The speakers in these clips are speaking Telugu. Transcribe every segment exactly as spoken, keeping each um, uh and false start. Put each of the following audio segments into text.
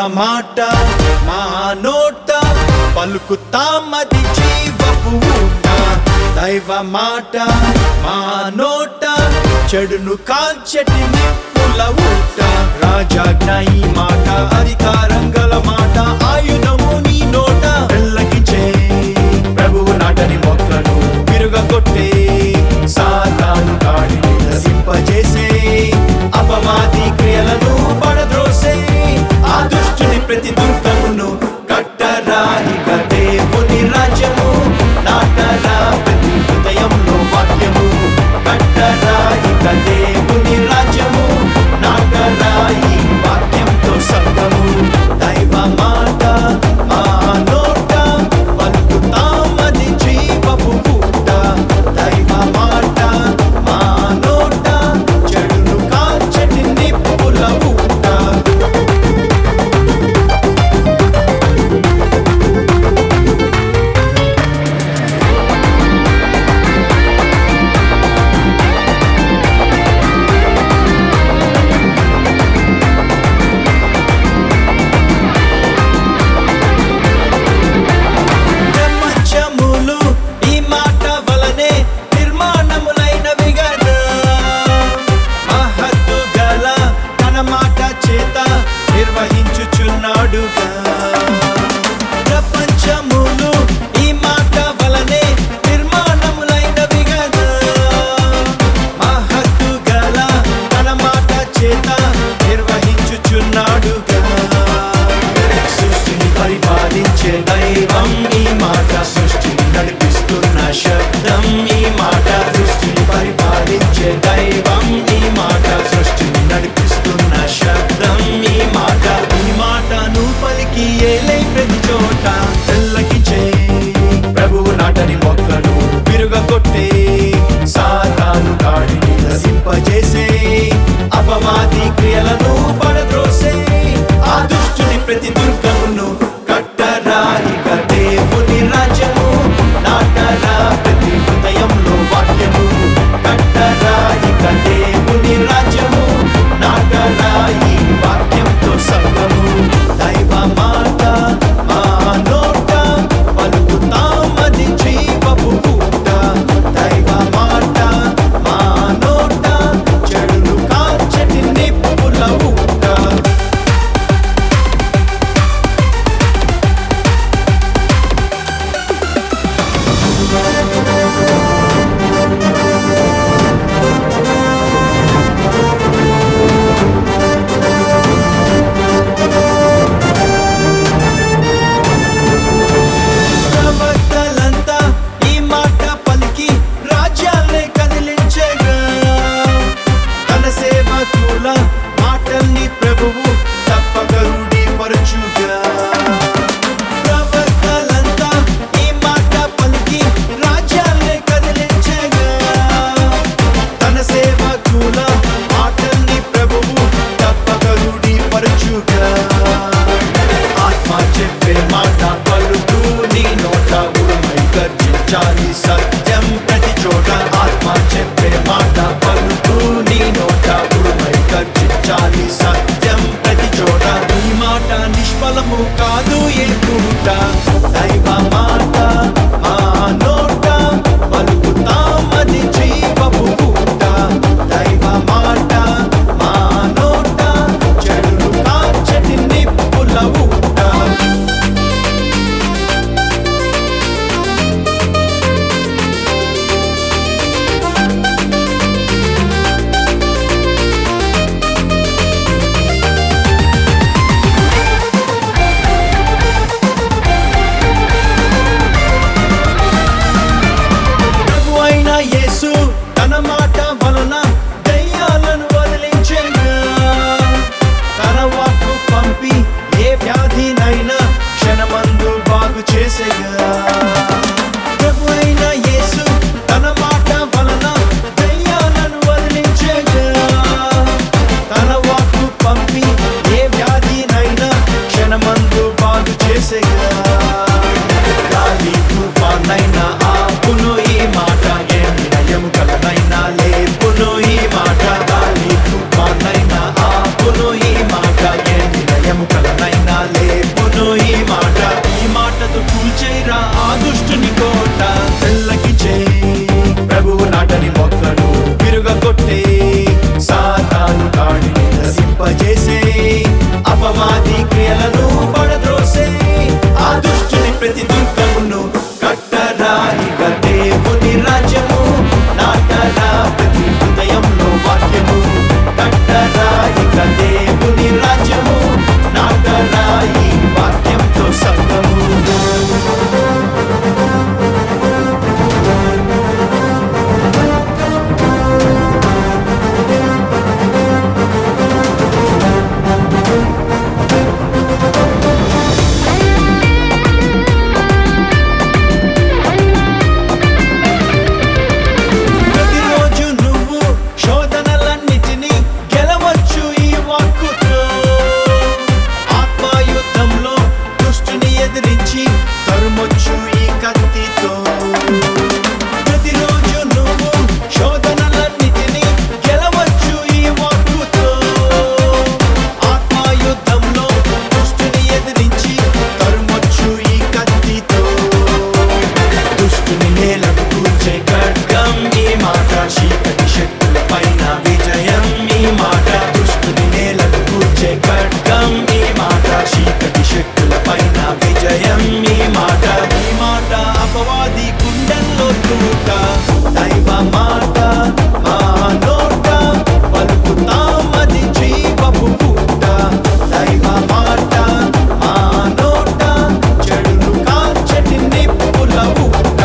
మాట మా నోట పలుకుతామది జీవపు ఊట. దైవ మాట మా నోట చెడును కాల్చెటి నిప్పుల ఊట. రాజాజ్ఞ ఈ మాట అధికారం గల మాట ఆయుధము నీ నోట. వెల్లగించే ప్రభువు నాటని మొక్కను విరుగగొట్టే సాతాను కాడిని నశింపజేసే అపవాది క్రియలను పడద్రోసే ఆ దుష్టుని ప్రతి దుర్గమును కట్టరా ఇక దేవుని రాజ్యము. నాటరా ప్రతి హృదయంలో వాక్యము కట్టరా ఇక దేవుని రాజ్యము. నాటరా ఈ వాక్యంతో సంఘము. దైవ మాట మా నోట పలుకుతామది జీవపు ఊట. దైవ మాట మా నోట చెడును కాల్చెటి నిప్పుల ఊట. ప్రపంచములు ఈ మాట వలనే నిర్మాణములైనవి గదా. మహత్తు గల తన మాట చేత నిర్వహించుచున్నాడుగా. ప్రపంచములు ఈ మాట వలనే నిర్మాణములైనవి గదా. మహత్తు గల తన మాట చేత నిర్వహించుచున్నాడుగా. సృష్టిని పరిపాలించే దైవం ఈ మాట. సృష్టిని నడిపిస్తున్న శబ్దం ఈ మాట. సృష్టిని పరిపాలించే దైవం ఈ మాట. సృష్టిని నడిపిస్తున్న శబ్దం ఈ మాట. ఈ మాటను పలికి ఏలై ప్రతి చోట తెల్లకిచే ప్రభువు నాటని మొక్కను విరుగగొట్టే సాతాను కాడిని నశింపజేసే అపవాది క్రియలను పడద్రోసే ఆ దుష్టుని ప్రతి దుర్గమును కట్టరా ఇక దేవుని రాజ్యము. నాటరా ప్రతి హృదయంలో వాక్యము కట్టరా ఇక దేవుని రాజ్యము. నాటరా ఈ వాక్యంతో సంఘము. దైవ మాట మా నోట పలుకుతామది జీవపు ఊట. దైవ మాట మా నోట చెడును కాల్చెటి నిప్పుల ఊట. ప్రవక్తలంతా ఈ మాట పలికి రాజ్యాల్ని కదిలించగా. తన సేవకుల మాటల్ని ప్రభువు తప్పక రూఢీపరచుగా. ప్రవక్తలంతా ఈ మాట పలికి రాజ్యాల్ని కదిలించగా. తన సేవకుల మాటల్ని ప్రభువు తప్పక రూఢీపరచుగా. ఆత్మ చెప్పే మాట పలుకు నీ నోట ఉరుమై గర్జించాలి సత్యం ప్రతి చోట. ఆత్మ చెప్పే మాట పలుకు నీ నోట ఉరుమై గర్జించాలి సత్యం ప్రతి చోట. ఈ మాట నిష్ఫలము కాదు ఏ పూట. దైవ మాట మా నోట పలుకుతామది జీవపు ఊట. దైవ మాట మా నోట చెడును కాల్చెటి నిప్పుల ఊట. ప్రభువైన యేసు తన మాట వలన దయ్యాలను వదిలించెగా. తన వాక్కు పంపి ఏ వ్యాధినైనా క్షణమందు బాగు చేసేగా. ప్రభువైన యేసు తన మాట వలన దయ్యాలను వదిలించెగా. తన వాక్కు పంపి ఏ వ్యాధినైనా క్షణమందు బాగు చేసేగా. గాలి తుఫానైనా ఆపును ఈ మాట. ఏ వినయము గలనైనా లేపును ఈ మాట. గాలి తుఫానైనా ఆపును ఈ మాట. ఏ వినయము గలనైనా ఎదిరించి తరుమొచ్చు ఈ కత్తితో. ప్రతిరోజు నువ్వు శోధనలన్నిటినీ గెలవచ్చు ఈ వాక్కుతో. ఆత్మయుద్ధంలో దుష్టుని ఎదిరించి తరుమొచ్చు ఈ కత్తితో. దుష్టుని నేలకు కూర్చే ఖడ్గం ఈ మాట, చీకటి శక్తుల పైన విజయం ఈ మాట. దుష్టుని నేలకు కూర్చే ఖడ్గం ఈ మాట, చీకటి శక్తుల పైన విజయం ఈ మాట. ఈ మాట అపవాది గుండెల్లో తూట, దైవ మాట మా నోట పలుకుతామది జీవపు పూట. దైవ మాట మా నోట చెడును కాల్చటి నిప్పుల ఊట.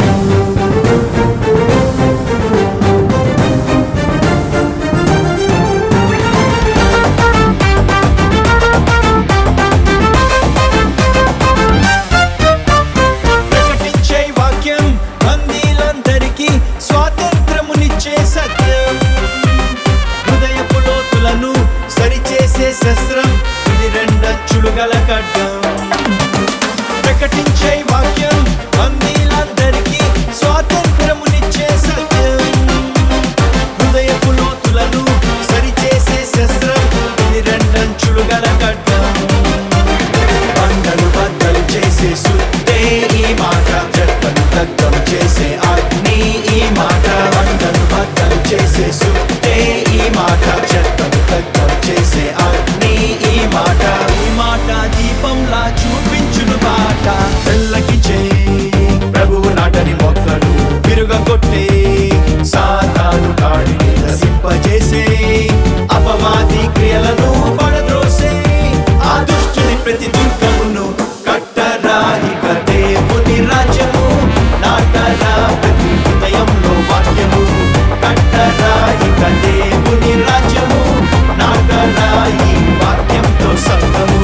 ప్రకటించే వాక్యం బందీలందరికీ స్వాతంత్రమునిచ్చే సత్యం. హృదయపు లోతులను సరిచేసే శస్త్రం ఇది రెండంచులు గల ఖడ్గం. ప్రకటించే వాక్యం బందీలందరికీ స్వాతంత్రమునిచ్చే సత్యం. హృదయపు లోతులను సరిచేసే శస్త్రం ఇది రెండంచులు గల ఖడ్గం. బండలు బద్దలు చేసే సుత్తే ఈ మాట, చెక్కను దగ్ధం చేసే అగ్ని ఈ మాట. బండలు బద్దలు చేసే సుత్తే ఈ మాట, చెక్కను దగ్ధం చేసే అగ్ని ఈ మాట. ఈ మాట దీపంలా చూపించును బాట, తెల్లకిచే ప్రభువు నాటని మొక్కలు విరుగగొట్టే సాతాను కాడిని నశింపజేసే అపవాది క్రియలను పడద్రోసే. ఆ దుష్టుని ప్రతి దుర్గమును కట్టరా ఇక దేవుని రాజ్యము. నాటరా ప్రతి హృదయంలో వాక్యము, కట్టరా ఇక దేవుని రాజ్యము. నాటరా ఈ వాక్యంతో సంఘము.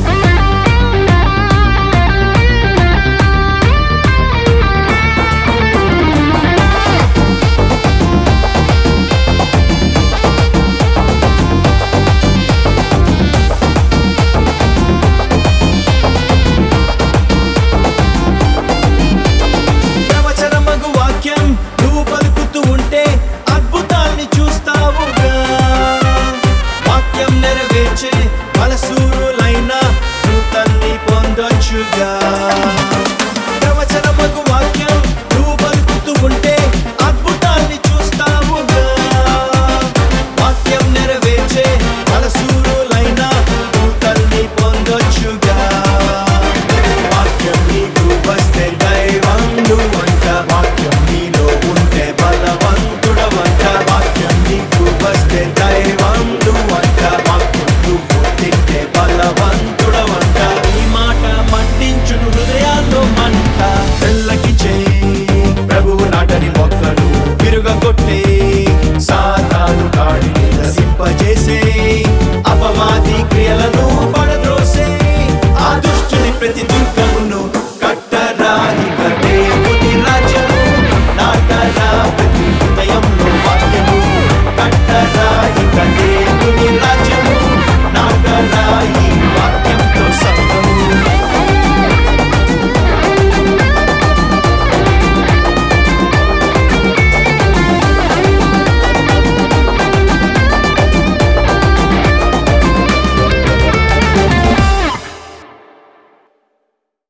ప్రవచనమగు వాక్యం నువ్వు పలుకుతూ ఉంటే అద్భుతాల్ని చూస్తావుగా. వాక్యం నెరవేర్చే మనసూరులైన నూతన్ని పొందొచ్చుగా.